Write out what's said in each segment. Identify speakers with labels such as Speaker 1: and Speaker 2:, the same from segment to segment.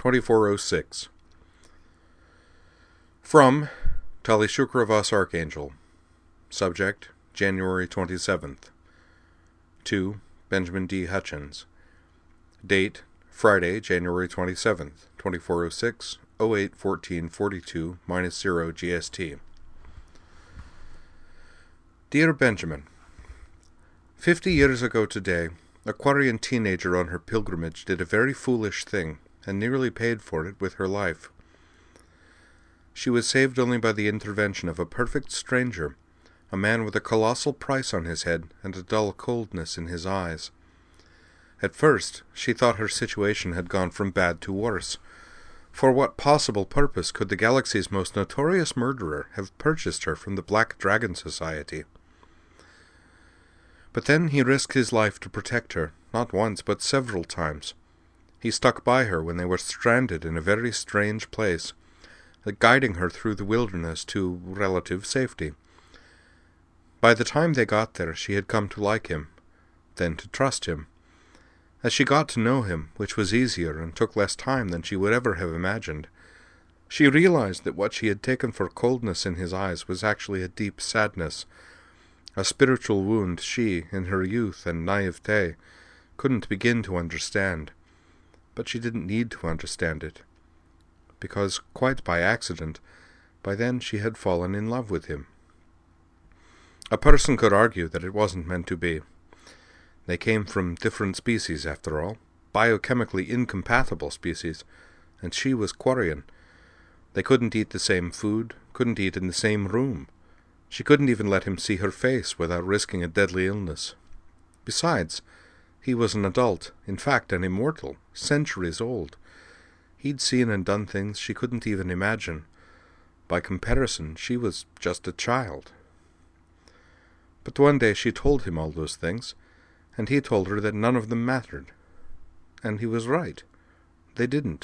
Speaker 1: 2406. From Talishukravas Archangel. Subject, January 27th. To Benjamin D. Hutchins. Date, Friday, January 27th, 2406, 08-14-42, -0 GST. Dear Benjamin, 50 years ago today, a Quarian teenager on her pilgrimage did a very foolish thing, and nearly paid for it with her life. She was saved only by the intervention of a perfect stranger, a man with a colossal price on his head and a dull coldness in his eyes. At first, she thought her situation had gone from bad to worse. For what possible purpose could the galaxy's most notorious murderer have purchased her from the Black Dragon Society? But then he risked his life to protect her, not once but several times. He stuck by her when they were stranded in a very strange place, guiding her through the wilderness to relative safety. By the time they got there, she had come to like him, then to trust him. As she got to know him, which was easier and took less time than she would ever have imagined, she realized that what she had taken for coldness in his eyes was actually a deep sadness, a spiritual wound she, in her youth and naivete, couldn't begin to understand. But she didn't need to understand it, because, quite by accident, by then she had fallen in love with him. A person could argue that it wasn't meant to be. They came from different species, after all, biochemically incompatible species, and she was Quarian. They couldn't eat the same food, couldn't eat in the same room. She couldn't even let him see her face without risking a deadly illness. Besides, he was an adult, in fact an immortal, centuries old. He'd seen and done things she couldn't even imagine. By comparison, she was just a child. But one day she told him all those things, and he told her that none of them mattered. And he was right. They didn't.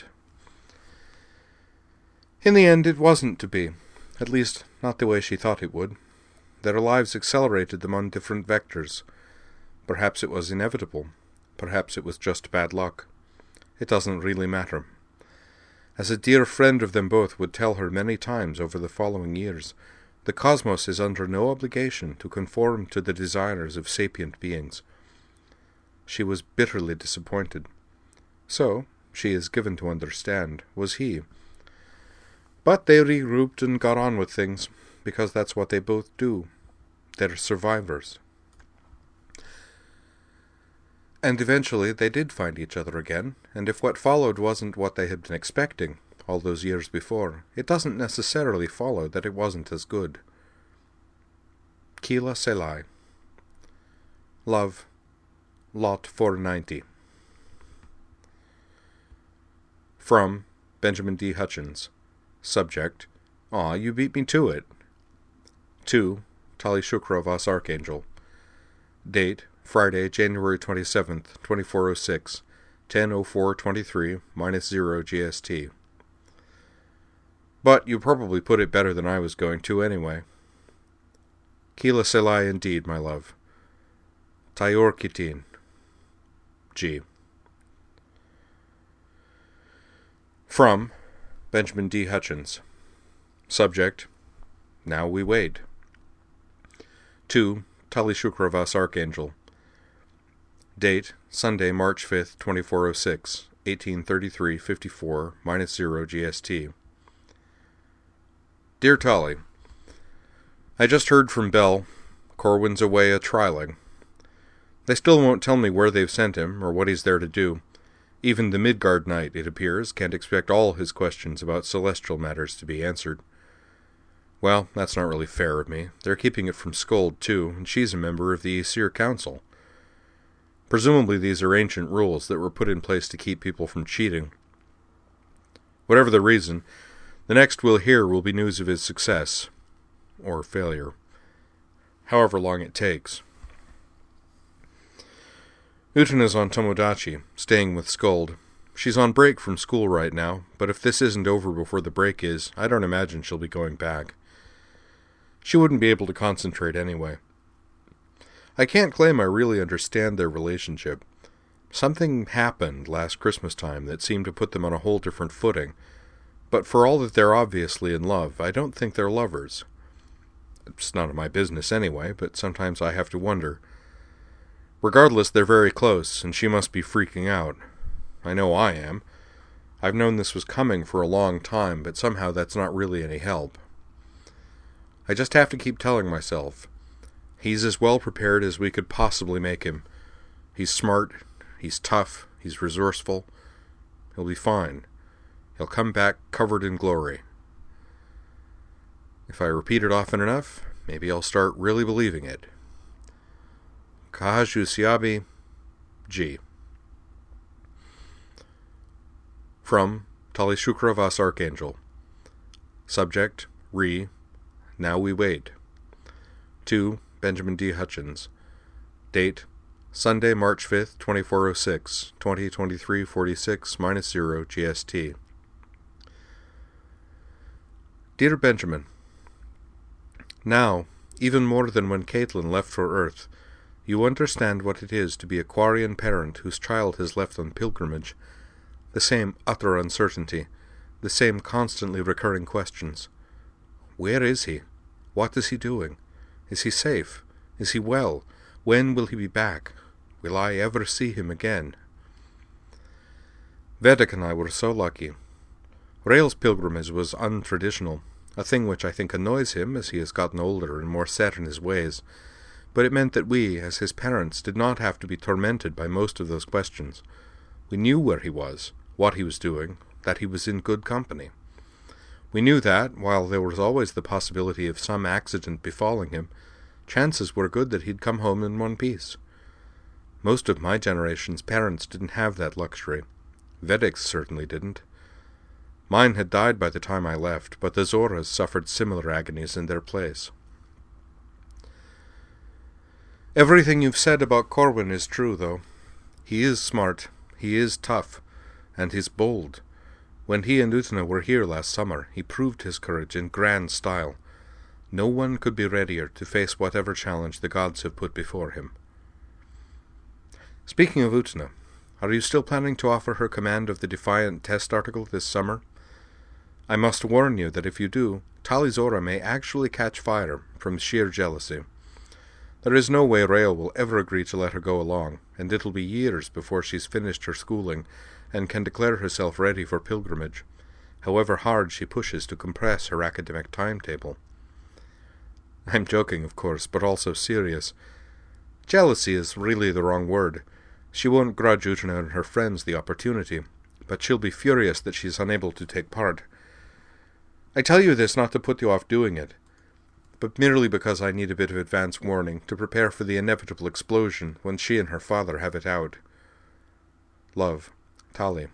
Speaker 1: In the end, it wasn't to be. At least, not the way she thought it would. Their lives accelerated them on different vectors. Perhaps it was inevitable. Perhaps it was just bad luck. It doesn't really matter. As a dear friend of them both would tell her many times over the following years, the cosmos is under no obligation to conform to the desires of sapient beings. She was bitterly disappointed. So, she is given to understand, was he. But they regrouped and got on with things, because that's what they both do. They're survivors. And eventually they did find each other again, and if what followed wasn't what they had been expecting all those years before, it doesn't necessarily follow that it wasn't as good. Keela Selah. Love, Lot 490. From Benjamin D. Hutchins. Subject, Aw, you beat me to it. To Talishukravas Archangel. Date, Friday, January 27th, 2406, 10:04:23, -0 GST. But you probably put it better than I was going to anyway. Keela Selah indeed, my love. Tayor Kitin. G. From Benjamin D. Hutchins. Subject, Now we wait. To Talishukravas Archangel. Date, Sunday, March 5th, 2406, 1833:54, -0 GST. Dear Tali, I just heard from Bell. Corwin's away a-trialing. They still won't tell me where they've sent him, or what he's there to do. Even the Midgard Knight, it appears, can't expect all his questions about celestial matters to be answered. Well, that's not really fair of me. They're keeping it from Skuld, too, and she's a member of the Aesir Council. Presumably these are ancient rules that were put in place to keep people from cheating. Whatever the reason, the next we'll hear will be news of his success. Or failure. However long it takes. Utena's on Tomodachi, staying with Skuld. She's on break from school right now, but if this isn't over before the break is, I don't imagine she'll be going back. She wouldn't be able to concentrate anyway. I can't claim I really understand their relationship, Something happened last Christmas time that seemed to put them on a whole different footing, but for all that they're obviously in love, I don't think they're lovers. It's none of my business anyway, but sometimes I have to wonder. Regardless, they're very close, and she must be freaking out. I know I am. I've known this was coming for a long time, but somehow that's not really any help. I just have to keep telling myself, he's as well prepared as we could possibly make him. He's smart, he's tough, he's resourceful. He'll be fine. He'll come back covered in glory. If I repeat it often enough, maybe I'll start really believing it. Kahaju Siabi, G. From Tali Shukravas Archangel. Subject, Re, Now We Wait. To Benjamin D. Hutchins. Date, Sunday, March 5th, 2406, 2023, 46-0 GST. Dear Benjamin, now, even more than when Caitlin left for Earth, you understand what it is to be a Quarian parent whose child has left on pilgrimage. The same utter uncertainty, the same constantly recurring questions. Where is he? What is he doing? Is he safe? Is he well? When will he be back? Will I ever see him again? Vedic and I were so lucky. Rael's pilgrimage was untraditional, a thing which I think annoys him as he has gotten older and more set in his ways, but it meant that we, as his parents, did not have to be tormented by most of those questions. We knew where he was, what he was doing, that he was in good company. We knew that, while there was always the possibility of some accident befalling him, chances were good that he'd come home in one piece. Most of my generation's parents didn't have that luxury. Vedic's certainly didn't. Mine had died by the time I left, but the Zoras suffered similar agonies in their place. Everything you've said about Corwin is true, though. He is smart, he is tough, and he's bold. When he and Utna were here last summer, he proved his courage in grand style. No one could be readier to face whatever challenge the gods have put before him. Speaking of Utna, are you still planning to offer her command of the Defiant test article this summer? I must warn you that if you do, Tali'Zorah may actually catch fire from sheer jealousy. There is no way Rael will ever agree to let her go along, and it'll be years before she's finished her schooling and can declare herself ready for pilgrimage, however hard she pushes to compress her academic timetable. I'm joking, of course, but also serious. Jealousy is really the wrong word. She won't grudge Utna and her friends the opportunity, but she'll be furious that she's unable to take part. I tell you this not to put you off doing it, but merely because I need a bit of advance warning to prepare for the inevitable explosion when she and her father have it out. Love, Tali.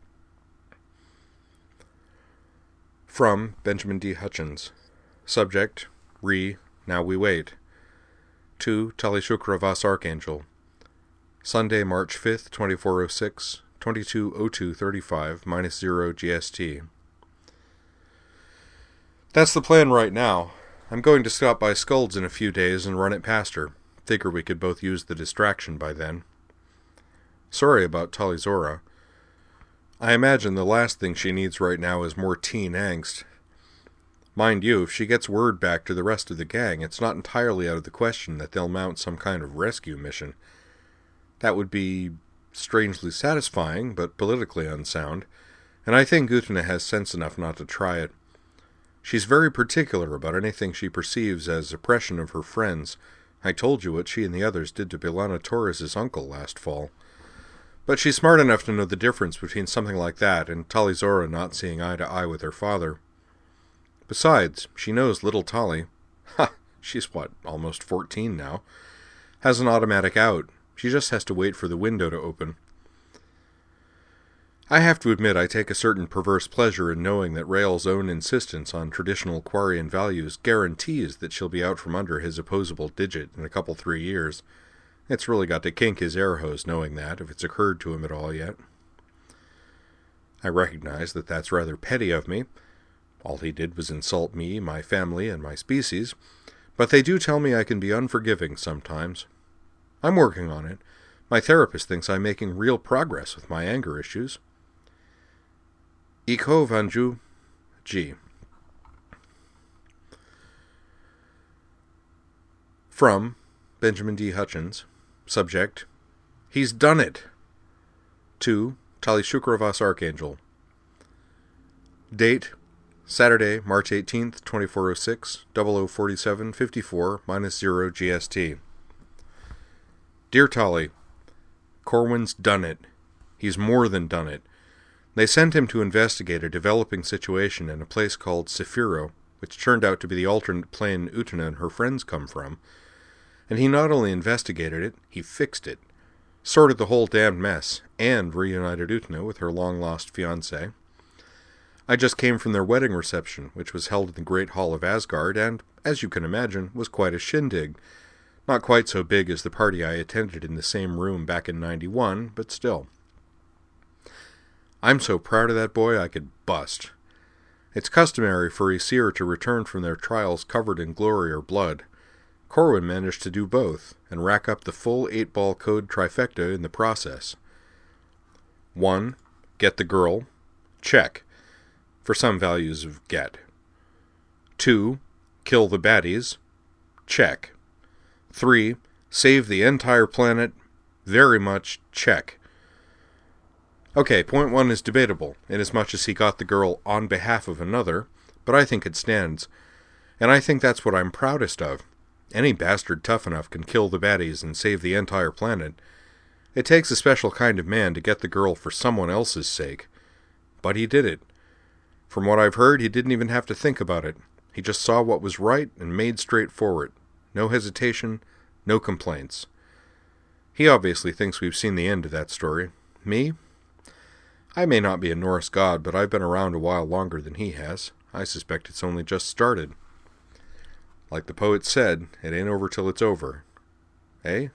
Speaker 1: From Benjamin D. Hutchins. Subject, Re, Now We Wait. To Tali Shukravas Archangel. Sunday, March 5th, 2406, 22:02:35, -0 GST. That's the plan right now. I'm going to stop by Sculd's in a few days and run it past her. Figure we could both use the distraction by then. Sorry about Tali'Zorah. I imagine the last thing she needs right now is more teen angst. Mind you, if she gets word back to the rest of the gang, it's not entirely out of the question that they'll mount some kind of rescue mission. That would be strangely satisfying, but politically unsound, and I think Utna has sense enough not to try it. She's very particular about anything she perceives as oppression of her friends. I told you what she and the others did to B'Elanna Torres' uncle last fall. But she's smart enough to know the difference between something like that and Tali'Zorah not seeing eye to eye with her father. Besides, she knows little Tali. She's almost 14 now. Has an automatic out. She just has to wait for the window to open. I have to admit I take a certain perverse pleasure in knowing that Rael's own insistence on traditional Quarian values guarantees that she'll be out from under his opposable digit in a couple 3 years. It's really got to kink his air hose knowing that, if it's occurred to him at all yet. I recognize that that's rather petty of me. All he did was insult me, my family, and my species, but they do tell me I can be unforgiving sometimes. I'm working on it. My therapist thinks I'm making real progress with my anger issues. Iko Vanju G. From Benjamin D. Hutchins. Subject: He's done it. To Tali Shukravas Archangel. Date: Saturday, March 18th, 2406, 0047, 54, -0 GST. Dear Tali, Corwin's done it. He's more than done it. They sent him to investigate a developing situation in a place called Sephiro, which turned out to be the alternate plane Utena and her friends come from. And he not only investigated it, he fixed it. Sorted the whole damned mess, and reunited Utena with her long-lost fiancé. I just came from their wedding reception, which was held in the Great Hall of Asgard, and, as you can imagine, was quite a shindig. Not quite so big as the party I attended in the same room back in '91, but still. I'm so proud of that boy I could bust. It's customary for Aesir to return from their trials covered in glory or blood. Corwin managed to do both, and rack up the full 8-ball code trifecta in the process. 1. Get the girl. Check. For some values of get. 2. Kill the baddies. Check. 3. Save the entire planet. Very much check. Okay, point 1 is debatable, inasmuch as he got the girl on behalf of another, but I think it stands. And I think that's what I'm proudest of. Any bastard tough enough can kill the baddies and save the entire planet. It takes a special kind of man to get the girl for someone else's sake. But he did it. From what I've heard, he didn't even have to think about it. He just saw what was right and made straight for it. No hesitation, no complaints. He obviously thinks we've seen the end of that story. Me? I may not be a Norse god, but I've been around a while longer than he has. I suspect it's only just started. Like the poet said, it ain't over till it's over. Eh?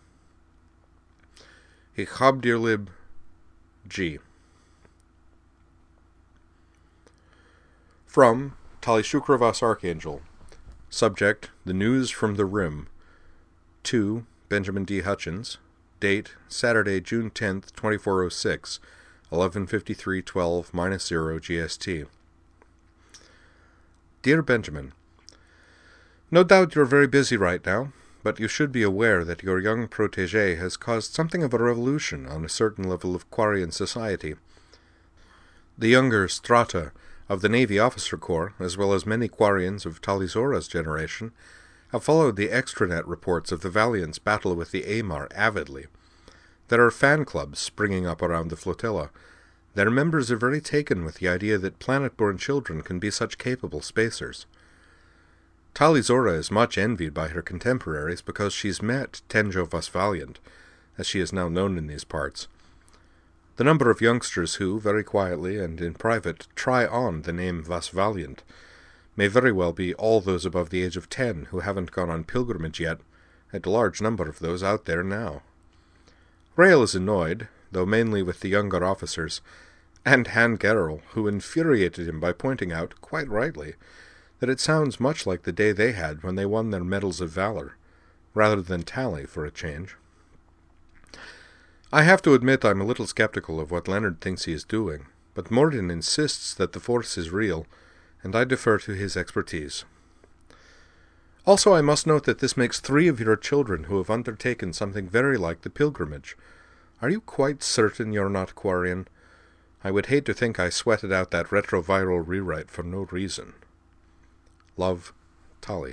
Speaker 1: Ich hab dir lieb, G. From Tali Shukravas Archangel. Subject: The News from the Rim. To Benjamin D. Hutchins. Date: Saturday, June 10th, 2406, 11:53:12 -0 GST. Dear Benjamin, no doubt you're very busy right now, but you should be aware that your young protégé has caused something of a revolution on a certain level of Quarian society. The younger strata of the Navy Officer Corps, as well as many Quarians of Tali'Zora's generation, have followed the extranet reports of the Valiant's battle with the Aemar avidly. There are fan clubs springing up around the flotilla. Their members are very taken with the idea that planet-born children can be such capable spacers. Tali'Zora is much envied by her contemporaries because she's met Tenjo Vasvaliant, as she is now known in these parts. The number of youngsters who, very quietly and in private, try on the name Vasvaliant may very well be all those above the age of 10 who haven't gone on pilgrimage yet, and a large number of those out there now. Rael is annoyed, though mainly with the younger officers, and Han Gerrel, who infuriated him by pointing out, quite rightly, that it sounds much like the day they had when they won their Medals of Valor, rather than Tali for a change. I have to admit I'm a little skeptical of what Leonard thinks he is doing, but Morden insists that the Force is real, and I defer to his expertise. Also, I must note that this makes 3 of your children who have undertaken something very like the pilgrimage. Are you quite certain you're not Quarian? I would hate to think I sweated out that retroviral rewrite for no reason. Love, Tali.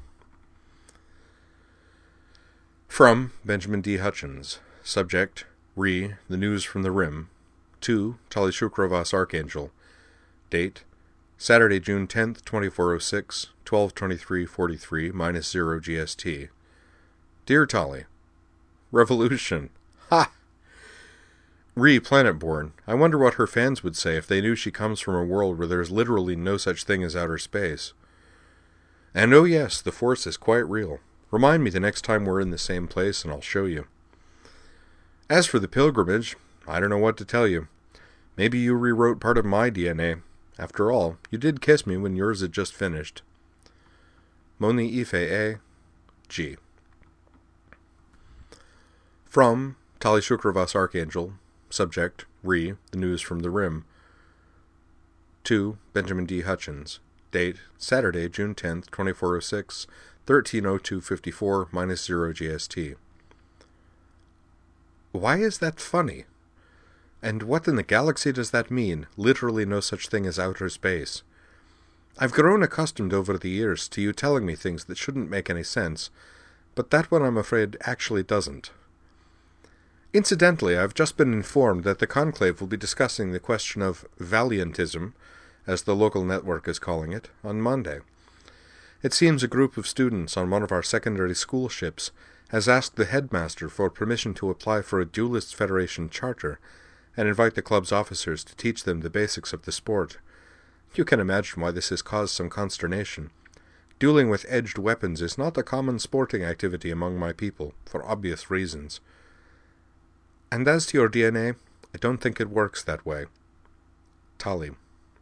Speaker 1: From Benjamin D. Hutchins. Subject: The News from the Rim. To Tali Shukravas Archangel. Date: Saturday, June 10th, 2406, 12:23:43 -0 GST. Dear Tali, Revolution. Ha! Planetborn. I wonder what her fans would say if they knew she comes from a world where there's literally no such thing as outer space. And oh yes, the Force is quite real. Remind me the next time we're in the same place and I'll show you. As for the pilgrimage, I don't know what to tell you. Maybe you rewrote part of my DNA. After all, you did kiss me when yours had just finished. Moni Ife A. G. From Tali Shukravas Archangel. Subject, Re, The News from the Rim. 2. Benjamin D. Hutchins. Date, Saturday, June 10th, 2406, 13:02:54, -0 GST. Why is that funny? And what in the galaxy does that mean? Literally no such thing as outer space. I've grown accustomed over the years to you telling me things that shouldn't make any sense, but that one, I'm afraid, actually doesn't. Incidentally, I've just been informed that the Conclave will be discussing the question of Valiantism, as the local network is calling it, on Monday. It seems a group of students on one of our secondary school ships has asked the headmaster for permission to apply for a Duelist Federation charter and invite the club's officers to teach them the basics of the sport. You can imagine why this has caused some consternation. Dueling with edged weapons is not a common sporting activity among my people, for obvious reasons. And as to your DNA, I don't think it works that way. Tali.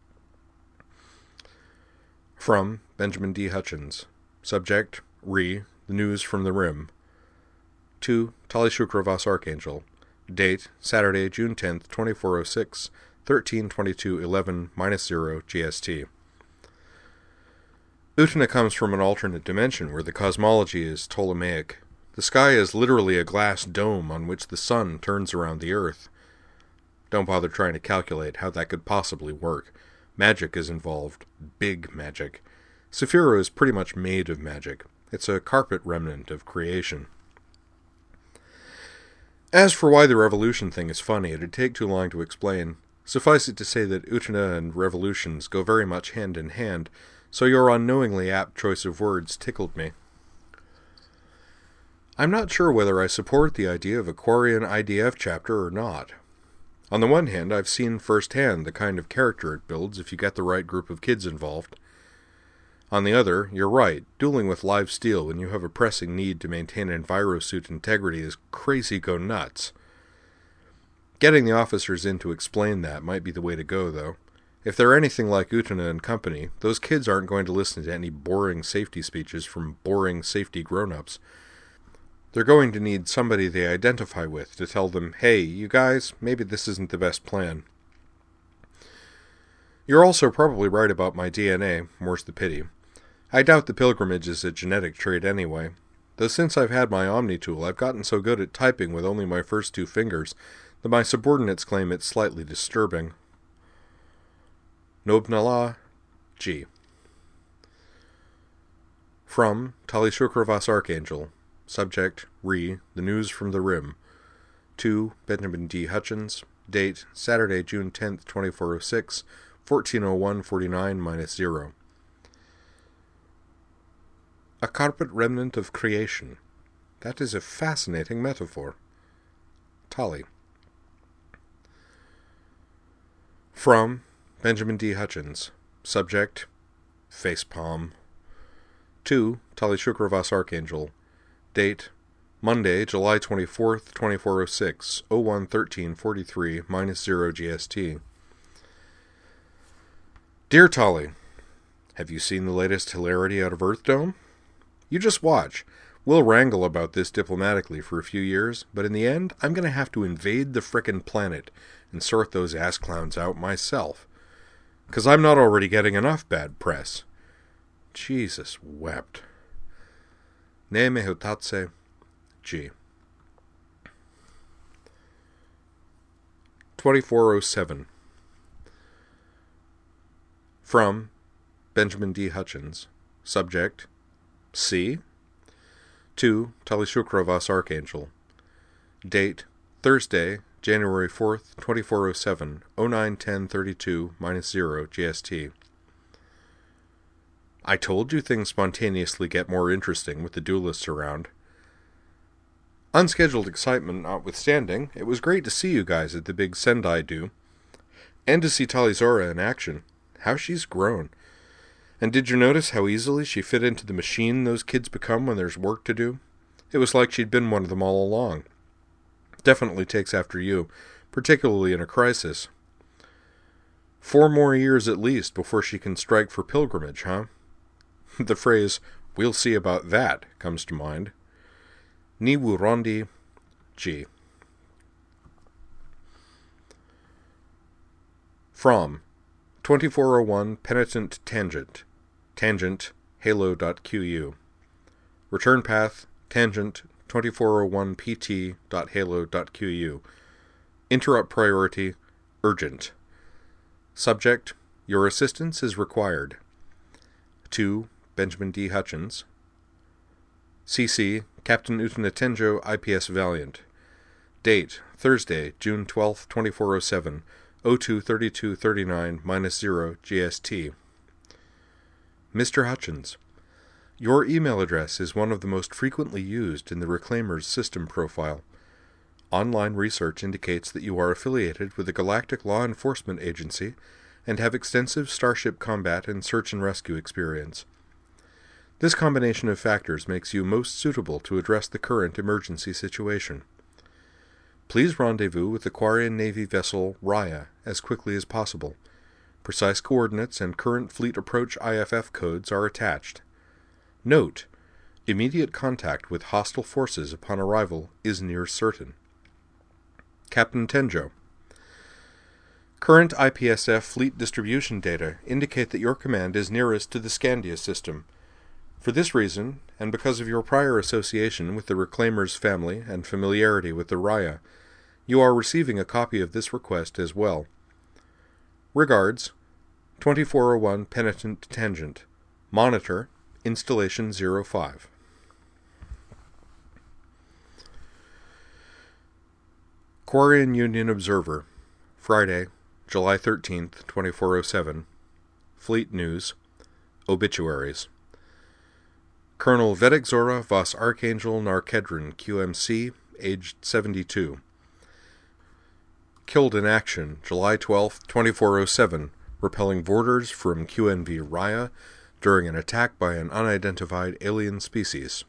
Speaker 1: From Benjamin D. Hutchins. Subject, Re, The News from the Rim. 2. Tali Shukravas Archangel. Date, Saturday, June 10th, 2406, 13:22:11, -0 GST. Utena comes from an alternate dimension where the cosmology is Ptolemaic. The sky is literally a glass dome on which the sun turns around the earth. Don't bother trying to calculate how that could possibly work. Magic is involved. Big magic. Saphira is pretty much made of magic. It's a carpet remnant of creation. As for why the revolution thing is funny, it'd take too long to explain. Suffice it to say that Utena and revolutions go very much hand in hand, so your unknowingly apt choice of words tickled me. I'm not sure whether I support the idea of a Quarian IDF chapter or not. On the one hand, I've seen firsthand the kind of character it builds if you get the right group of kids involved. On the other, you're right, dueling with live steel when you have a pressing need to maintain envirosuit integrity is crazy go nuts. Getting the officers in to explain that might be the way to go, though. If they're anything like Utena and company, those kids aren't going to listen to any boring safety speeches from boring safety grown-ups. They're going to need somebody they identify with to tell them, hey, you guys, maybe this isn't the best plan. You're also probably right about my DNA, more's the pity. I doubt the pilgrimage is a genetic trait anyway, though since I've had my Omni tool, I've gotten so good at typing with only my first 2 fingers that my subordinates claim it's slightly disturbing. Nobnala, G. From Tali Shukravas Archangel. Subject, Re, The News from the Rim. 2. Benjamin D. Hutchins. Date, Saturday, June 10th, 2406, 14:01:49, -0. A carpet remnant of creation. That is a fascinating metaphor. Tali. From Benjamin D. Hutchins. Subject, Facepalm. 2. Tali Shukravas Archangel. Date, Monday, July 24th, 2406, 01:13:43, -0 GST. Dear Tali, have you seen the latest hilarity out of Earthdome? You just watch. We'll wrangle about this diplomatically for a few years, but in the end, I'm going to have to invade the frickin' planet and sort those ass clowns out myself. 'Cause I'm not already getting enough bad press. Jesus wept. Ne mehutatse, G. 2407. From Benjamin D. Hutchins. Subject, C. 2. Tali Shukravas Archangel. Date, Thursday, January 4th, 2407, 09:10:32, -0 GST. I told you things spontaneously get more interesting with the duelists around. Unscheduled excitement notwithstanding, it was great to see you guys at the big Sendai do, and to see Talizora in action. How she's grown. And did you notice how easily she fit into the machine those kids become when there's work to do? It was like she'd been one of them all along. Definitely takes after you, particularly in a crisis. 4 more years at least before she can strike for pilgrimage, huh? The phrase, "we'll see about that," comes to mind. Ni Wurondi, G. From 2401 Penitent Tangent, tangent halo.qu. Return path tangent 2401pt.halo.qu. Interrupt priority urgent. Subject: your assistance is required. To Benjamin D. Hutchins. CC Captain Utenatenjo, IPS Valiant. Date: Thursday, June 12, 2407, 02:32:39-0 GST. Mr. Hutchins, your email address is one of the most frequently used in the Reclaimer's system profile. Online research indicates that you are affiliated with the Galactic Law Enforcement Agency and have extensive starship combat and search and rescue experience. This combination of factors makes you most suitable to address the current emergency situation. Please rendezvous with the Quarian Navy vessel Raya as quickly as possible. Precise coordinates and current fleet approach IFF codes are attached. Note: immediate contact with hostile forces upon arrival is near certain. Captain Tenjo. Current IPSF fleet distribution data indicate that your command is nearest to the Scandia system. For this reason, and because of your prior association with the Reclaimer's family and familiarity with the Raya, you are receiving a copy of this request as well. Regards, 2401 Penitent Tangent. Monitor, Installation 05. Quarian Union Observer, Friday, July 13, 2407. Fleet News. Obituaries. Colonel Vedek Zora Vos Archangel Narkedran, QMC, aged 72. Killed in action, July 12, 2407, repelling boarders from QNV Raya during an attack by an unidentified alien species.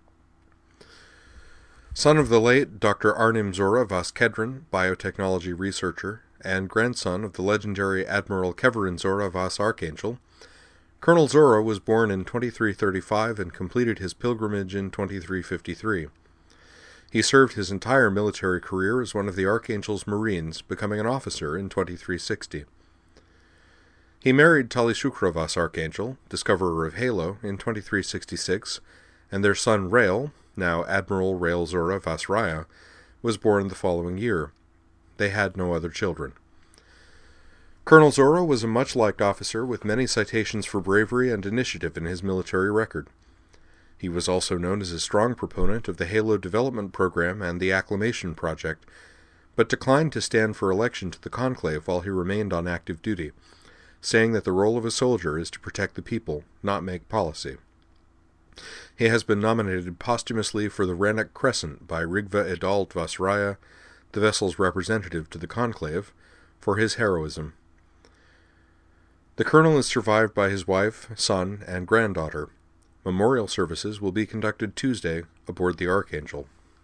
Speaker 1: Son of the late Dr. Arnim Zora Vos Kedran, biotechnology researcher, and grandson of the legendary Admiral Keverin Zora Vos Archangel, Colonel Zora was born in 2335 and completed his pilgrimage in 2353. He served his entire military career as one of the Archangel's Marines, becoming an officer in 2360. He married Tali Shukra Vos Archangel, discoverer of Halo, in 2366, and their son Rael, now Admiral Rael Zora Vos Raya, was born the following year. They had no other children. Colonel Zora was a much-liked officer with many citations for bravery and initiative in his military record. He was also known as a strong proponent of the Halo Development Program and the Acclimation Project, but declined to stand for election to the Conclave while he remained on active duty, saying that the role of a soldier is to protect the people, not make policy. He has been nominated posthumously for the Rannoch Crescent by Rigva Edald Vos Raya, the vessel's representative to the Conclave, for his heroism. The colonel is survived by his wife, son, and granddaughter. Memorial services will be conducted Tuesday aboard the Archangel.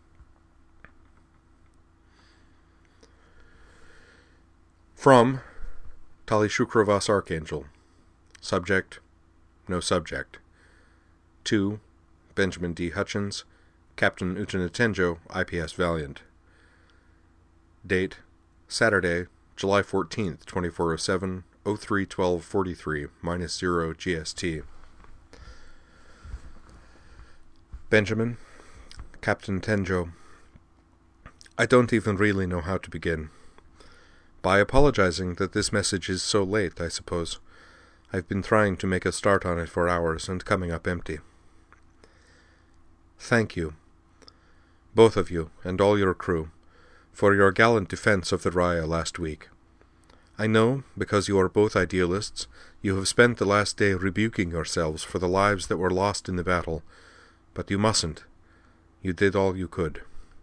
Speaker 1: From Tali Shukra Vos Archangel. Subject: no subject. To Benjamin D. Hutchins, Captain Utenatenjo, IPS Valiant. Date: Saturday, July 14, 2407, 03:12:43-0 GST. Benjamin, Captain Tenjo, I don't even really know how to begin. By apologizing that this message is so late, I suppose. I've been trying to make a start on it for hours and coming up empty. Thank you, both of you and all your crew, for your gallant defense of the Raya last week. I know, because you are both idealists, you have spent the last day rebuking yourselves for the lives that were lost in the battle, but you mustn't. You did all you could.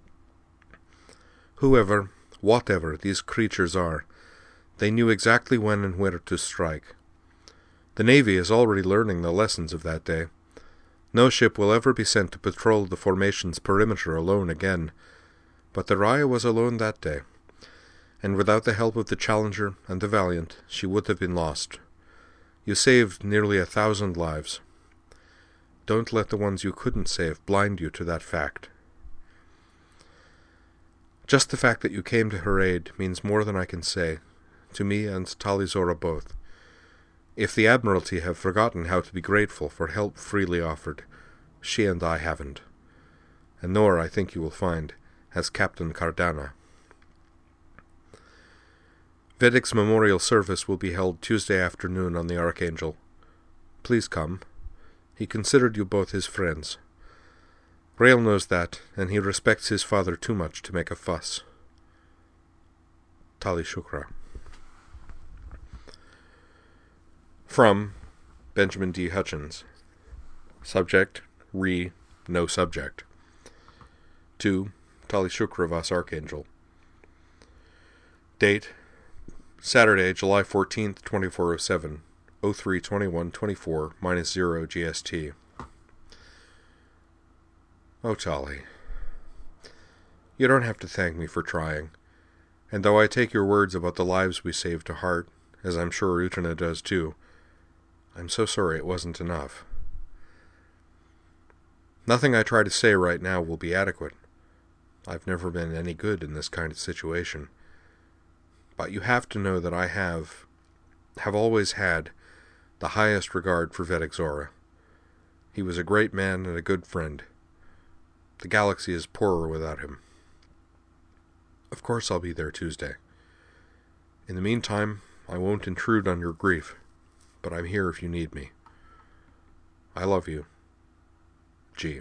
Speaker 1: Whoever, whatever these creatures are, they knew exactly when and where to strike. The Navy is already learning the lessons of that day. No ship will ever be sent to patrol the formation's perimeter alone again, but the Raya was alone that day, and without the help of the Challenger and the Valiant, she would have been lost. You saved nearly 1,000 lives. Don't let the ones you couldn't save blind you to that fact. Just the fact that you came to her aid means more than I can say. to me and Tali'Zorah both. If the Admiralty have forgotten how to be grateful for help freely offered, she and I haven't. And nor, I think you will find, has Captain Cardana. Vedek's memorial service will be held Tuesday afternoon on the Archangel. Please come. He considered you both his friends. Rael knows that, and he respects his father too much to make a fuss. Tali Shukra. From Benjamin D. Hutchins. Subject, no subject. To Tali Shukra Vas Archangel. Date, Saturday, July 14th, 2407, 03:21:24 -0 GST. Oh, Tali, you don't have to thank me for trying, and though I take your words about the lives we saved to heart, as I'm sure Utana does too, I'm so sorry it wasn't enough. Nothing I try to say right now will be adequate. I've never been any good in this kind of situation. But you have to know that I have always had the highest regard for Vedek Zora. He was a great man and a good friend. The galaxy is poorer without him. Of course I'll be there Tuesday. In the meantime, I won't intrude on your grief, but I'm here if you need me. I love you. G.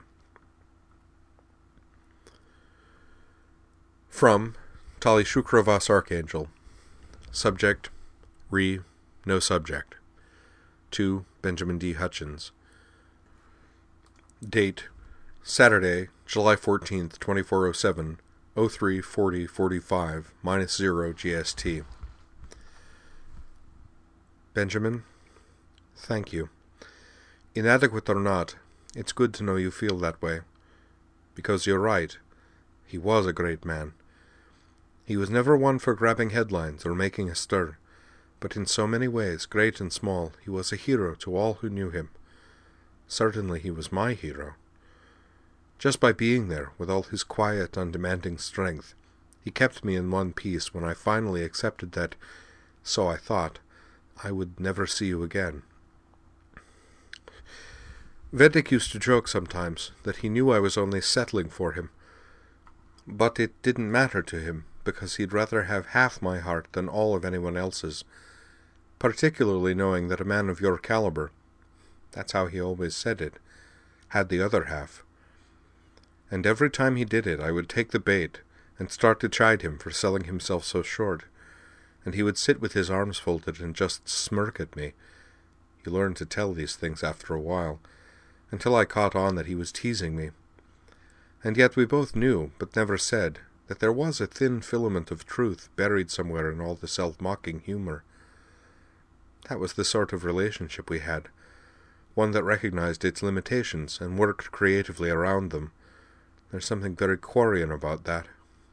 Speaker 1: From Tali Shukra Vas Archangel. Subject, no subject. To Benjamin D. Hutchins. Date, Saturday, July 14th, 2407, 03:40:45 -0 GST. Benjamin, thank you. Inadequate or not, it's good to know you feel that way. Because you're right, he was a great man. He was never one for grabbing headlines or making a stir, but in so many ways, great and small, he was a hero to all who knew him. Certainly he was my hero. Just by being there, with all his quiet, undemanding strength, he kept me in one piece when I finally accepted that, so I thought, I would never see you again. Vedek used to joke sometimes that he knew I was only settling for him, but it didn't matter to him, because he'd rather have half my heart than all of anyone else's, particularly knowing that a man of your caliber, that's how he always said it, had the other half. And every time he did it, I would take the bait and start to chide him for selling himself so short, and he would sit with his arms folded and just smirk at me. You learn to tell these things after a while, until I caught on that he was teasing me. And yet we both knew, but never said, that there was a thin filament of truth buried somewhere in all the self-mocking humor. That was the sort of relationship we had, one that recognized its limitations and worked creatively around them. There's something very Quarian about that.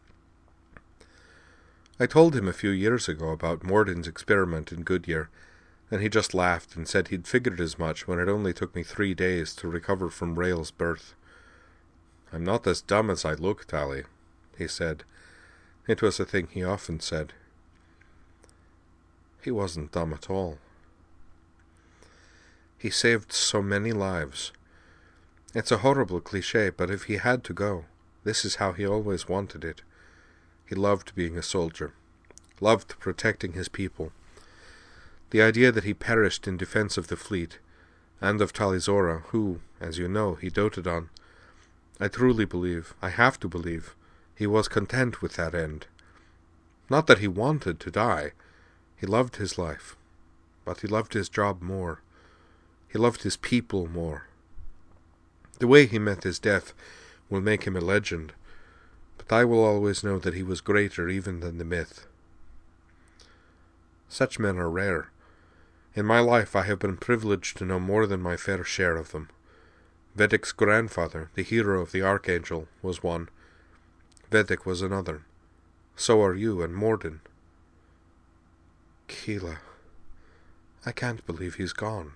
Speaker 1: I told him a few years ago about Morden's experiment in Goodyear, and he just laughed and said he'd figured as much when it only took me 3 days to recover from Rael's birth. I'm not as dumb as I look, Tali, he said. It was a thing he often said. He wasn't dumb at all. He saved so many lives. It's a horrible cliché, but if he had to go, this is how he always wanted it. He loved being a soldier, loved protecting his people. The idea that he perished in defense of the fleet, and of Tali'Zorah, who, as you know, he doted on, I truly believe, I have to believe, he was content with that end. Not that he wanted to die. He loved his life, but he loved his job more. He loved his people more. The way he met his death will make him a legend, but I will always know that he was greater even than the myth. Such men are rare. In my life I have been privileged to know more than my fair share of them. Vedek's grandfather, the hero of the Archangel, was one. Vedek was another. So are you and Morden. Keela, I can't believe he's gone.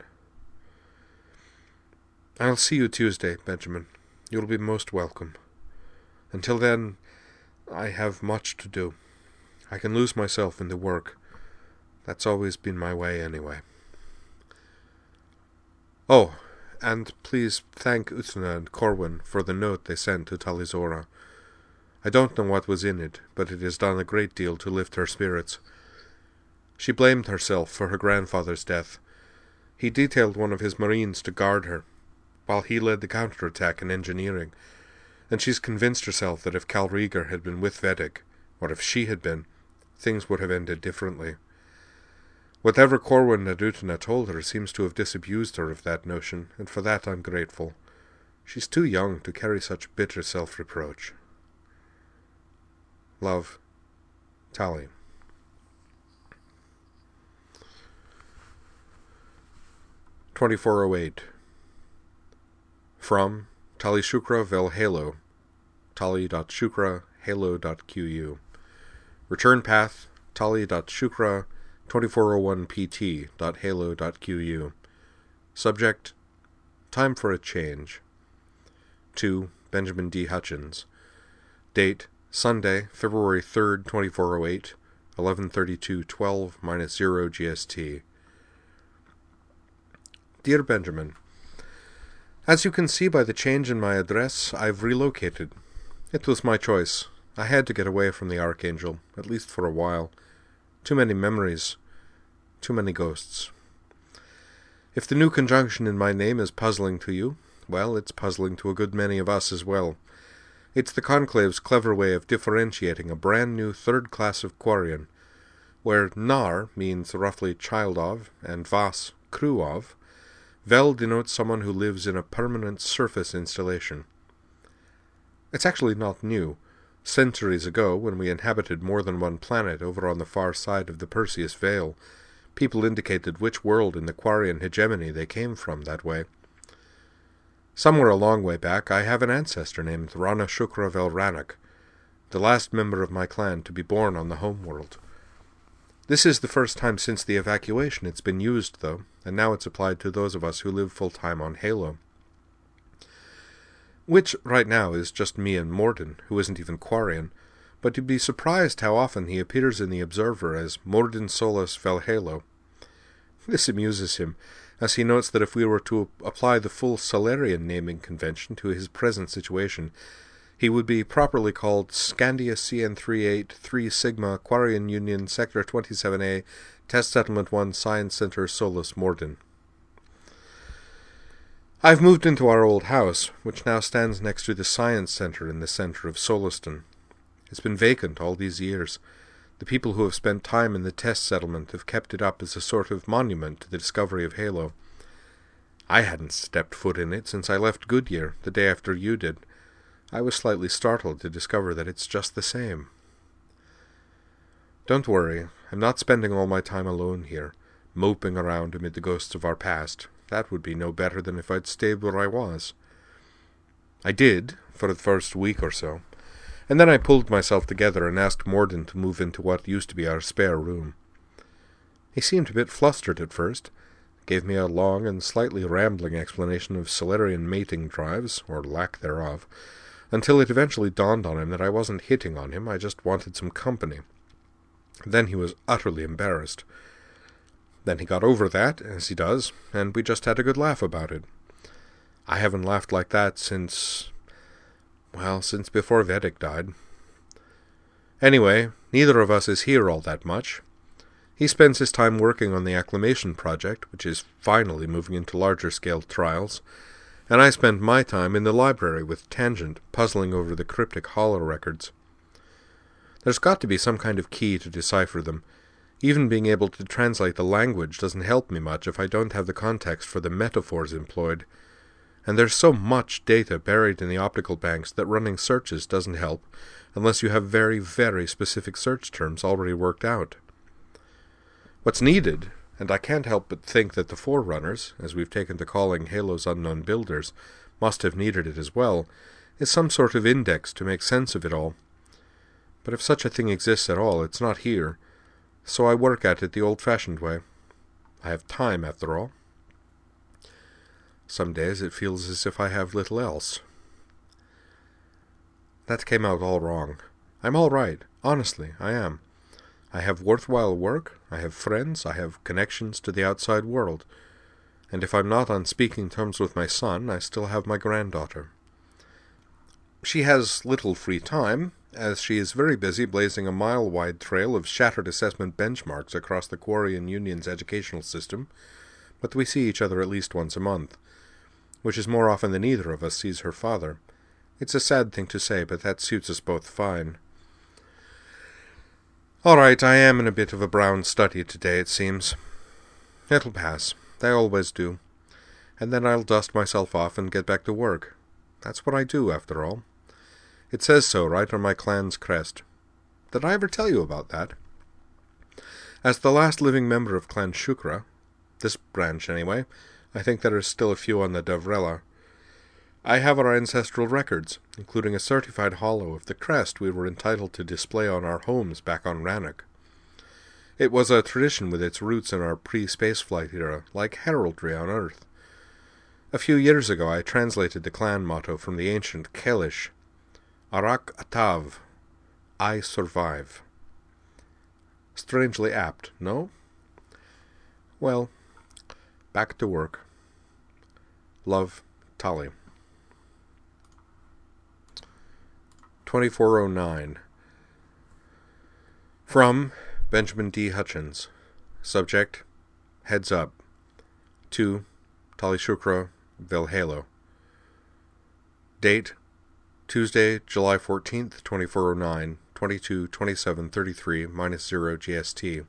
Speaker 1: I'll see you Tuesday, Benjamin. You'll be most welcome. Until then, I have much to do. I can lose myself in the work, That's always been my way anyway. Oh, and please thank Utna and Corwin for the note they sent to Talizora. I don't know what was in it, but it has done a great deal to lift her spirits. She blamed herself for her grandfather's death. He detailed one of his marines to guard her, while he led the counterattack in engineering, and she's convinced herself that if Cal Rieger had been with Vedic, or if she had been, things would have ended differently. Whatever Corwin and Utna told her seems to have disabused her of that notion, and for that I'm grateful. She's too young to carry such bitter self-reproach. Love, Tali. (2408) From Tali Shukra vel Halo, tali.shukra.halo.qu. Return path, tali.shukra 2401pt.halo.qu. Subject, Time for a Change. To Benjamin D. Hutchins. Date, Sunday, February 3rd, 2408, 11:32:12-0 GST. Dear Benjamin, as you can see by the change in my address, I've relocated. It was my choice. I had to get away from the Archangel, at least for a while. Too many memories. Too many ghosts. If the new conjunction in my name is puzzling to you, well, it's puzzling to a good many of us as well. It's the Conclave's clever way of differentiating a brand new third class of Quarian, where Nar means roughly child of, and Vas, crew of. Vel denotes someone who lives in a permanent surface installation. It's actually not new. Centuries ago, when we inhabited more than one planet over on the far side of the Perseus Veil, people indicated which world in the Quarian hegemony they came from that way. Somewhere a long way back, I have an ancestor named Rana Shukra vel Ranak, the last member of my clan to be born on the home world. This is the first time since the evacuation it's been used, though, and now it's applied to those of us who live full-time on Halo. Which, right now, is just me and Morden, who isn't even Quarian, but you'd be surprised how often he appears in the Observer as Morden Solus vel Halo. This amuses him, as he notes that if we were to apply the full Solarian naming convention to his present situation, he would be properly called Scandia CN38 3 Sigma Quarian Union Sector 27A Test Settlement 1 Science Center Solus Morden. I've moved into our old house, which now stands next to the Science Center in the center of Soliston. It's been vacant all these years. The people who have spent time in the test settlement have kept it up as a sort of monument to the discovery of Halo. I hadn't stepped foot in it since I left Goodyear, the day after you did. I was slightly startled to discover that it's just the same. Don't worry, I'm not spending all my time alone here, moping around amid the ghosts of our past. That would be no better than if I'd stayed where I was. I did, for the first week or so, and then I pulled myself together and asked Morden to move into what used to be our spare room. He seemed a bit flustered at first, gave me a long and slightly rambling explanation of Solarian mating drives, or lack thereof, until it eventually dawned on him that I wasn't hitting on him, I just wanted some company. Then he was utterly embarrassed. Then he got over that, as he does, and we just had a good laugh about it. I haven't laughed like that since before Vedic died. Anyway, neither of us is here all that much. He spends his time working on the Acclimation Project, which is finally moving into larger-scale trials, and I spend my time in the library with Tangent, puzzling over the cryptic holorecords. There's got to be some kind of key to decipher them. Even being able to translate the language doesn't help me much if I don't have the context for the metaphors employed. And there's so much data buried in the optical banks that running searches doesn't help unless you have very, very specific search terms already worked out. What's needed, and I can't help but think that the Forerunners, as we've taken to calling Halo's unknown builders, must have needed it as well, is some sort of index to make sense of it all. But if such a thing exists at all, it's not here, so I work at it the old-fashioned way. I have time, after all. Some days it feels as if I have little else. That came out all wrong. I'm all right. Honestly, I am. I have worthwhile work, I have friends, I have connections to the outside world, and if I'm not on speaking terms with my son, I still have my granddaughter. She has little free time, as she is very busy blazing a mile-wide trail of shattered assessment benchmarks across the Quarry and Union's educational system, but we see each other at least once a month, which is more often than either of us sees her father. It's a sad thing to say, but that suits us both fine. All right, I am in a bit of a brown study today, it seems. It'll pass. They always do. And then I'll dust myself off and get back to work. That's what I do, after all. It says so right on my clan's crest. Did I ever tell you about that? As the last living member of Clan Shukra, this branch anyway, I think there are still a few on the Davrella, I have our ancestral records, including a certified hollow of the crest we were entitled to display on our homes back on Rannoch. It was a tradition with its roots in our pre-spaceflight era, like heraldry on Earth. A few years ago I translated the clan motto from the ancient Kelish, Arak Atav, I survive. Strangely apt, no? Well, back to work. Love, Tali. 2409. From Benjamin D. Hutchins. Subject, Heads Up. To Tali Shukra Velhalo. Date, Tuesday, July 14th, 2409, 22:27:33 -0 GST.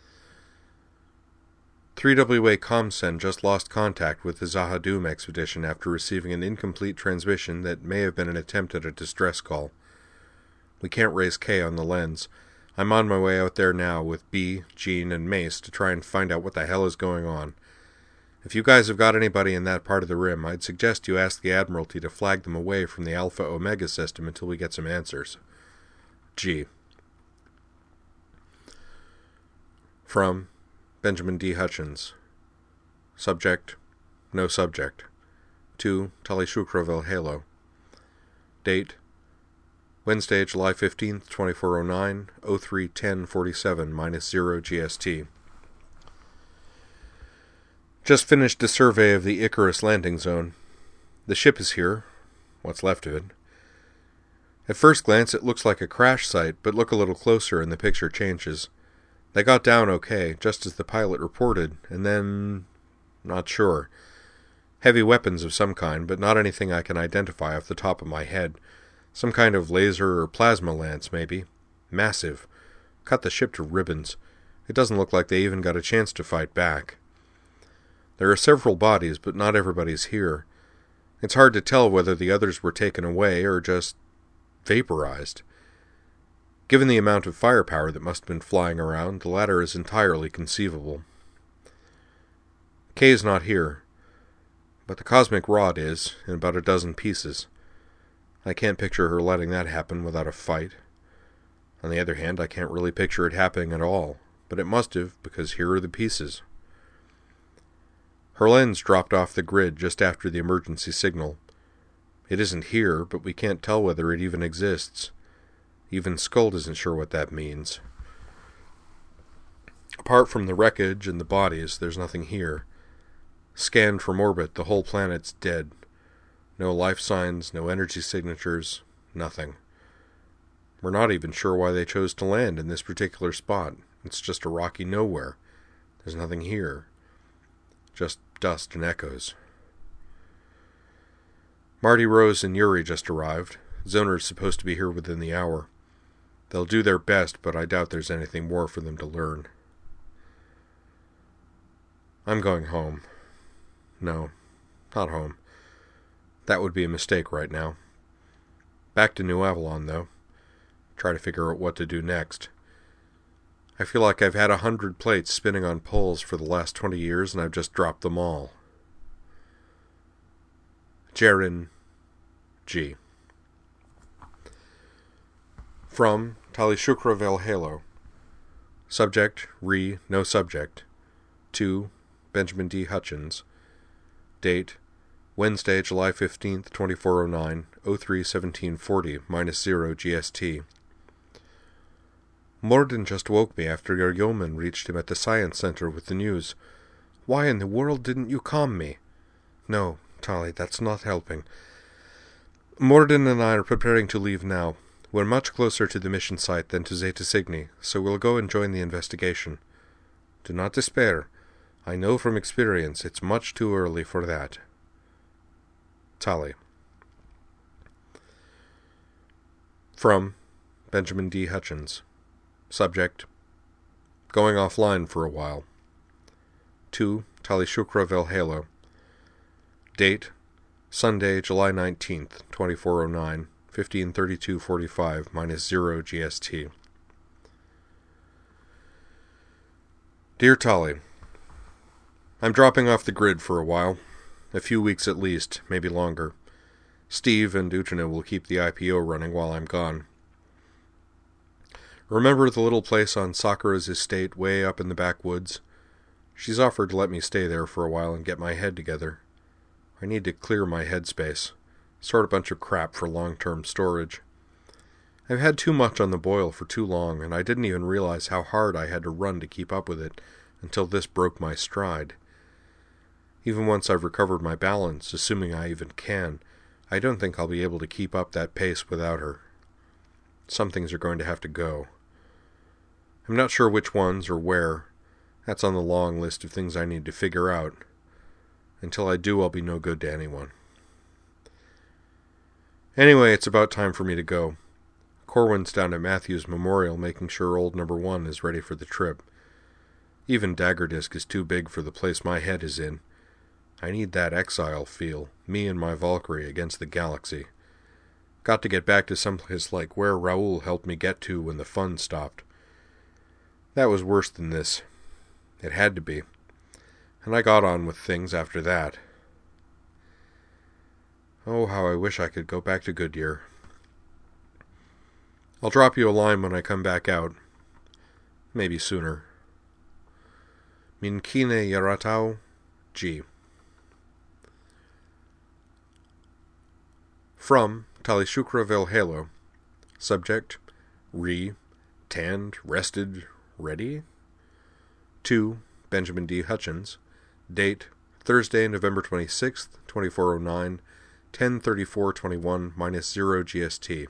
Speaker 1: 3WA Comsen just lost contact with the Zahadum expedition after receiving an incomplete transmission that may have been an attempt at a distress call. We can't raise K on the lens. I'm on my way out there now with B, Jean, and Mace to try and find out what the hell is going on. If you guys have got anybody in that part of the rim, I'd suggest you ask the Admiralty to flag them away from the Alpha-Omega system until we get some answers. G. From Benjamin D. Hutchins. Subject, no subject. To Tali Shukra Velhalo. Date, Wednesday, July 15th, 2409, 03:10:47 -0 GST. Just finished a survey of the Icarus landing zone. The ship is here, what's left of it. At first glance it looks like a crash site, but look a little closer and the picture changes. They got down okay, just as the pilot reported, and then... not sure. Heavy weapons of some kind, but not anything I can identify off the top of my head. Some kind of laser or plasma lance, maybe. Massive. Cut the ship to ribbons. It doesn't look like they even got a chance to fight back. There are several bodies, but not everybody's here. It's hard to tell whether the others were taken away or just vaporized. Given the amount of firepower that must have been flying around, the latter is entirely conceivable. Kay is not here, but the cosmic rod is, in about a dozen pieces. I can't picture her letting that happen without a fight. On the other hand, I can't really picture it happening at all, but it must have, because here are the pieces. Her lens dropped off the grid just after the emergency signal. It isn't here, but we can't tell whether it even exists. Even Skuld isn't sure what that means. Apart from the wreckage and the bodies, there's nothing here. Scanned from orbit, the whole planet's dead. No life signs, no energy signatures, nothing. We're not even sure why they chose to land in this particular spot. It's just a rocky nowhere. There's nothing here. Just dust and echoes. Marty, Rose, and Yuri just arrived. Zoner's supposed to be here within the hour. They'll do their best, but I doubt there's anything more for them to learn. I'm going home. No, not home. That would be a mistake right now. Back to New Avalon, though. Try to figure out what to do next. I feel like I've had 100 plates spinning on poles for the last 20 years, and I've just dropped them all. Jaren G. From Tali Shukra Velhalo. Subject, no subject. To Benjamin D. Hutchins. Date, Wednesday, July 15th, 2409, 03:17:40 -0 GST. Morden just woke me after your yeoman reached him at the science center with the news. Why in the world didn't you calm me? No, Tali, that's not helping. Morden and I are preparing to leave now. We're much closer to the mission site than to Zeta Cygni, so we'll go and join the investigation. Do not despair. I know from experience it's much too early for that. Tali. From Benjamin D. Hutchins. Subject: Going offline for a while. To Tali Shukra Velhalo. Date: Sunday, July 19th, 2409, 1532:45 -0 GST. Dear Tali, I'm dropping off the grid for a while. A few weeks at least, maybe longer. Steve and Utina will keep the IPO running while I'm gone. Remember the little place on Sakura's estate way up in the backwoods? She's offered to let me stay there for a while and get my head together. I need to clear my headspace. Sort a bunch of crap for long-term storage. I've had too much on the boil for too long, and I didn't even realize how hard I had to run to keep up with it until this broke my stride. Even once I've recovered my balance, assuming I even can, I don't think I'll be able to keep up that pace without her. Some things are going to have to go. I'm not sure which ones or where. That's on the long list of things I need to figure out. Until I do, I'll be no good to anyone. Anyway, it's about time for me to go. Corwin's down at Matthew's Memorial making sure old number 1 is ready for the trip. Even Daggerdisk is too big for the place my head is in. I need that exile feel, me and my Valkyrie against the galaxy. Got to get back to someplace like where Raoul helped me get to when the fun stopped. That was worse than this. It had to be. And I got on with things after that. Oh, how I wish I could go back to Goodyear. I'll drop you a line when I come back out. Maybe sooner. Minkine Yaratau, G. From Tali Shukra Velhalo. Subject: tanned, rested, ready. To Benjamin D. Hutchins. Date: Thursday, November 26th, 2409, 10:34:21 -0 GST.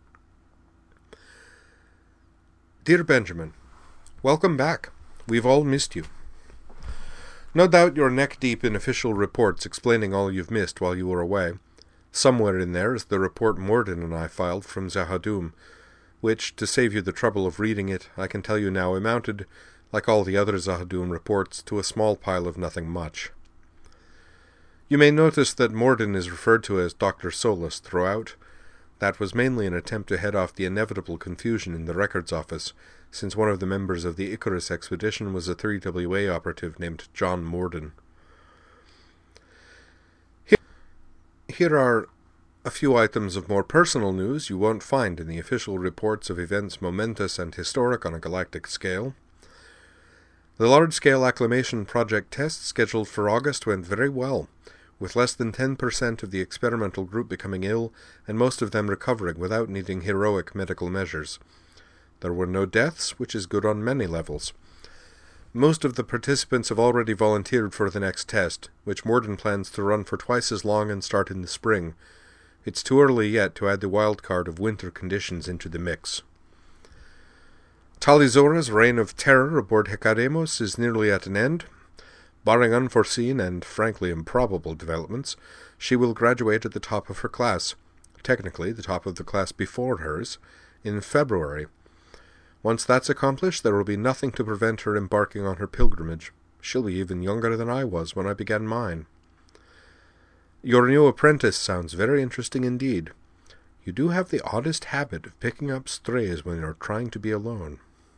Speaker 1: Dear Benjamin, welcome back. We've all missed you. No doubt you're neck-deep in official reports explaining all you've missed while you were away. Somewhere in there is the report Morden and I filed from Zahadum, which, to save you the trouble of reading it, I can tell you now amounted, like all the other Zahadum reports, to a small pile of nothing much. You may notice that Morden is referred to as Dr. Solus throughout. That was mainly an attempt to head off the inevitable confusion in the records office, since one of the members of the Icarus expedition was a 3WA operative named John Morden. Here are a few items of more personal news you won't find in the official reports of events momentous and historic on a galactic scale. The large-scale acclimation project test scheduled for August went very well, with less than 10% of the experimental group becoming ill and most of them recovering without needing heroic medical measures. There were no deaths, which is good on many levels. Most of the participants have already volunteered for the next test, which Morden plans to run for twice as long and start in the spring. It's too early yet to add the wild card of winter conditions into the mix. Talizora's reign of terror aboard Hecarimos is nearly at an end. Barring unforeseen and frankly improbable developments, she will graduate at the top of her class, technically the top of the class before hers, in February. Once that's accomplished, there will be nothing to prevent her embarking on her pilgrimage. She'll be even younger than I was when I began mine. Your new apprentice sounds very interesting indeed. You do have the oddest habit of picking up strays when you're trying to be alone.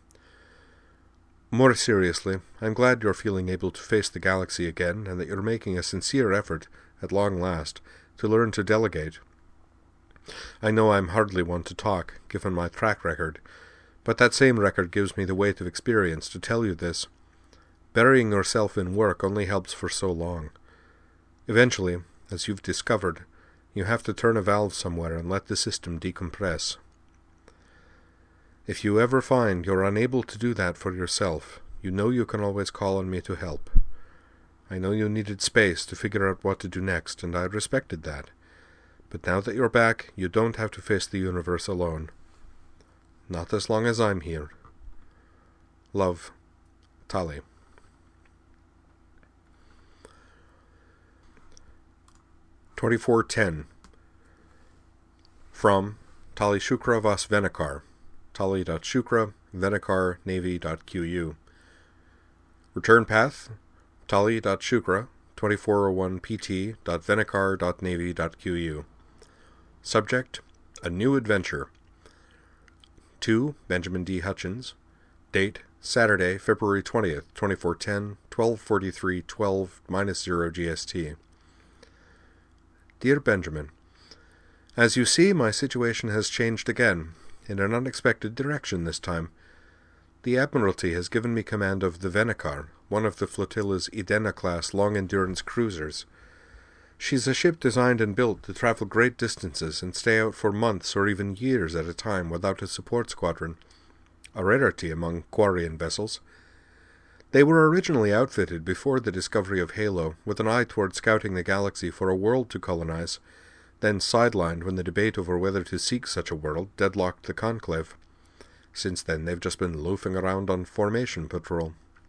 Speaker 1: More seriously, I'm glad you're feeling able to face the galaxy again, and that you're making a sincere effort, at long last, to learn to delegate. I know I'm hardly one to talk, given my track record, but that same record gives me the weight of experience to tell you this. Burying yourself in work only helps for so long. Eventually, as you've discovered, you have to turn a valve somewhere and let the system decompress. If you ever find you're unable to do that for yourself, you know you can always call on me to help. I know you needed space to figure out what to do next, and I respected that. But now that you're back, you don't have to face the universe alone. Not as long as I'm here. Love, Tali. (2410) From Tali Shukra Vas Venekar, Tali.Shukra, Venekar, Navy.Qu. Return path, Tali.Shukra, 2401 pt.venekar.navy.qu. Subject, A New Adventure. To Benjamin D. Hutchins. Date, Saturday, February 20th, 2410, 12:43:12 GST. Dear Benjamin, as you see, my situation has changed again, in an unexpected direction this time. The Admiralty has given me command of the Venekar, one of the flotilla's Edena-class long-endurance cruisers. She's a ship designed and built to travel great distances and stay out for months or even years at a time without a support squadron, a rarity among Quarian vessels. They were originally outfitted before the discovery of Halo, with an eye toward scouting the galaxy for a world to colonize, then sidelined when the debate over whether to seek such a world deadlocked the Conclave. Since then, they've just been loafing around on formation patrol.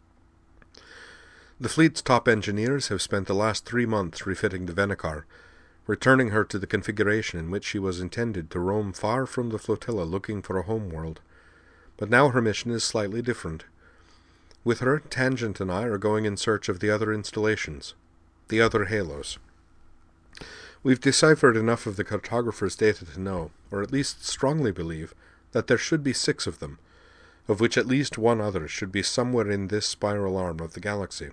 Speaker 1: The fleet's top engineers have spent the last 3 months refitting the Venekar, returning her to the configuration in which she was intended to roam far from the flotilla looking for a homeworld. But now her mission is slightly different. With her, Tangent and I are going in search of the other installations, the other Halos. We've deciphered enough of the cartographer's data to know, or at least strongly believe, that there should be 6 of them, of which at least one other should be somewhere in this spiral arm of the galaxy.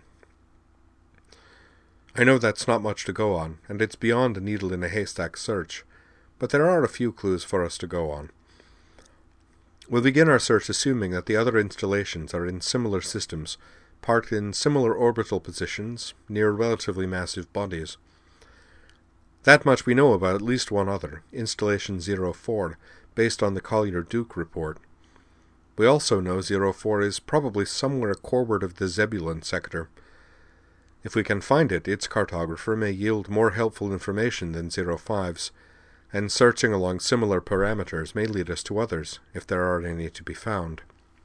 Speaker 1: I know that's not much to go on, and it's beyond a needle-in-a-haystack search, but there are a few clues for us to go on. We'll begin our search assuming that the other installations are in similar systems, parked in similar orbital positions, near relatively massive bodies. That much we know about at least one other, Installation 04, based on the Collier-Duke report. We also know 04 is probably somewhere forward of the Zebulon sector. If we can find it, its cartographer may yield more helpful information than 05's, and searching along similar parameters may lead us to others, if there are any to be found.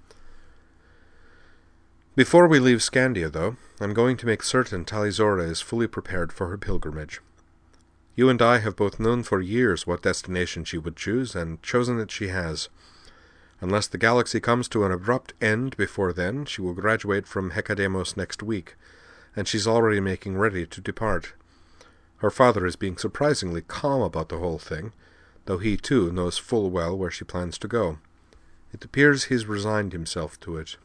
Speaker 1: Before we leave Scandia, though, I'm going to make certain Tali'Zorah is fully prepared for her pilgrimage. You and I have both known for years what destination she would choose, and chosen it she has. Unless the galaxy comes to an abrupt end before then, she will graduate from Hecademos next week, and she's already making ready to depart. Her father is being surprisingly calm about the whole thing, though he, too, knows full well where she plans to go. It appears he's resigned himself to it.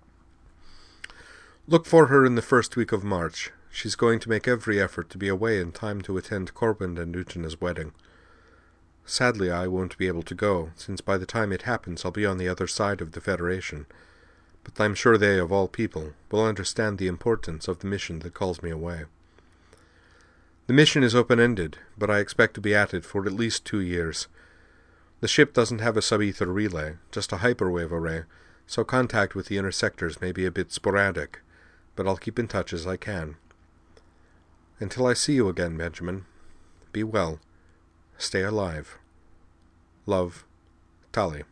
Speaker 1: Look for her in the first week of March. She's going to make every effort to be away in time to attend Corbin and Nutena's wedding. Sadly, I won't be able to go, since by the time it happens I'll be on the other side of the Federation, but I'm sure they, of all people, will understand the importance of the mission that calls me away. The mission is open-ended, but I expect to be at it for at least 2 years. The ship doesn't have a sub-ether relay, just a hyperwave array, so contact with the inner sectors may be a bit sporadic, but I'll keep in touch as I can. Until I see you again, Benjamin, be well. Stay alive. Love, Tali.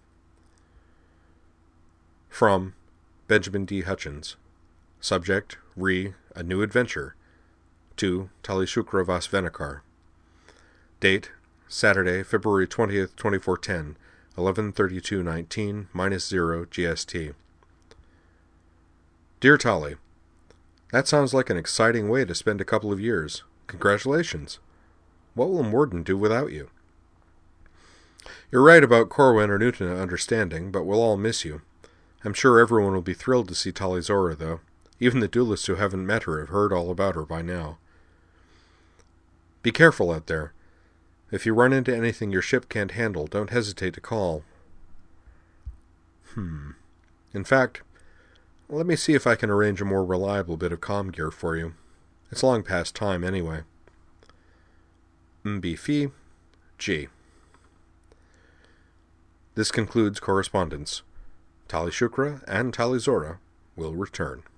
Speaker 1: From Benjamin D. Hutchins. Subject, A New Adventure. To Tali Shukra Vas Venekar. Date, Saturday, February 20th, 2410, 11:32:19 -0 GST. Dear Tali, that sounds like an exciting way to spend a couple of years. Congratulations. What will Morden do without you? You're right about Corwin or Nutena understanding, but we'll all miss you. I'm sure everyone will be thrilled to see Tali'Zorah, though. Even the duelists who haven't met her have heard all about her by now. Be careful out there. If you run into anything your ship can't handle, don't hesitate to call. In fact, let me see if I can arrange a more reliable bit of comm gear for you. It's long past time, anyway. Mbifi, G. This concludes correspondence. Tali Shukra and Tali Zora will return.